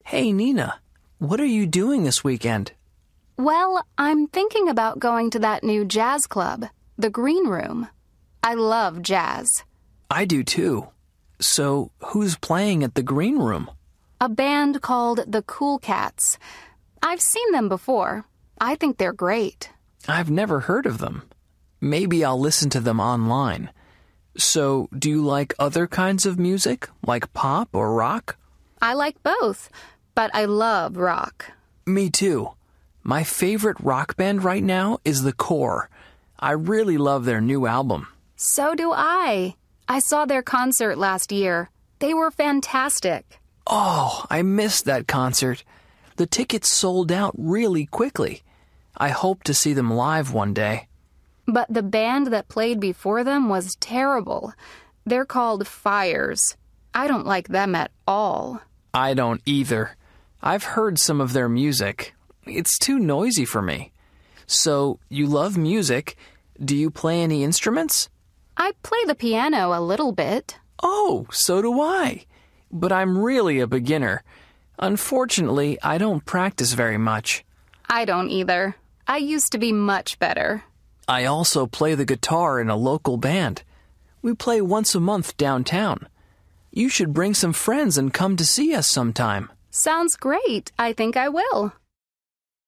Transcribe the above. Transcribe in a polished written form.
Hey, Nina, what are you doing this weekend? Well, I'm thinking about going to that new jazz club, the Green Room. I love jazz. I do too. So, who's playing at the Green Room? A band called the Cool Cats. I've seen them before. I think they're great. I've never heard of them. Maybe I'll listen to them online. So, do you like other kinds of music, like pop or rock? I like both, but I love rock. Me too. My favorite rock band right now is The Core. I really love their new album. So do I. I saw their concert last year. They were fantastic. Oh, I missed that concert. The tickets sold out really quickly. I hope to see them live one day. But the band that played before them was terrible. They're called Fires. I don't like them at all. I don't either. I've heard some of their music. It's too noisy for me. So, you love music. Do you play any instruments? I play the piano a little bit. Oh, so do I. But I'm really a beginner. Unfortunately, I don't practice very much. I don't either. I used to be much better. I also play the guitar in a local band. We play once a month downtown. You should bring some friends and come to see us sometime. Sounds great. I think I will.